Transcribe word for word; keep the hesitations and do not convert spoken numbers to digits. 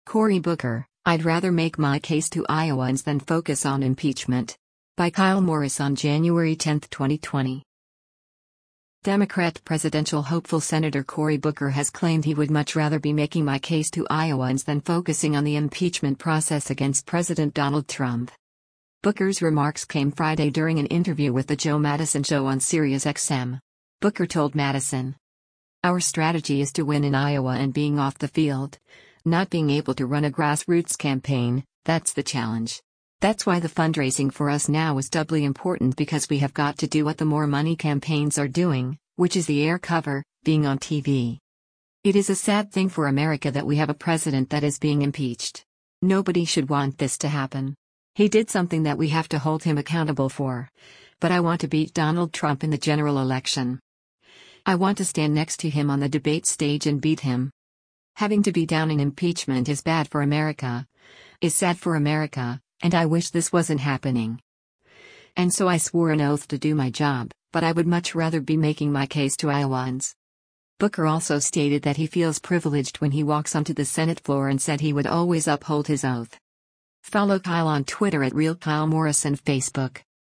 Cory Booker, I'd rather make my case to Iowans than focus on impeachment. By Kyle Morris on January tenth, twenty twenty. Democrat presidential hopeful Senator Cory Booker has claimed he would much rather be making my case to Iowans than focusing on the impeachment process against President Donald Trump. Booker's remarks came Friday during an interview with The Joe Madison Show on Sirius X M. Booker told Madison, "Our strategy is to win in Iowa, and being off the field, not being able to run a grassroots campaign, that's the challenge. That's why the fundraising for us now is doubly important, because we have got to do what the more money campaigns are doing, which is the air cover, being on T V. It is a sad thing for America that we have a president that is being impeached. Nobody should want this to happen. He did something that we have to hold him accountable for. But I want to beat Donald Trump in the general election. I want to stand next to him on the debate stage and beat him. Having to be down in impeachment is bad for America, is sad for America, and I wish this wasn't happening. And so I swore an oath to do my job, but I would much rather be making my case to Iowans." Booker also stated that he feels privileged when he walks onto the Senate floor and said he would always uphold his oath. Follow Kyle on Twitter at Real Kyle Morris and Facebook.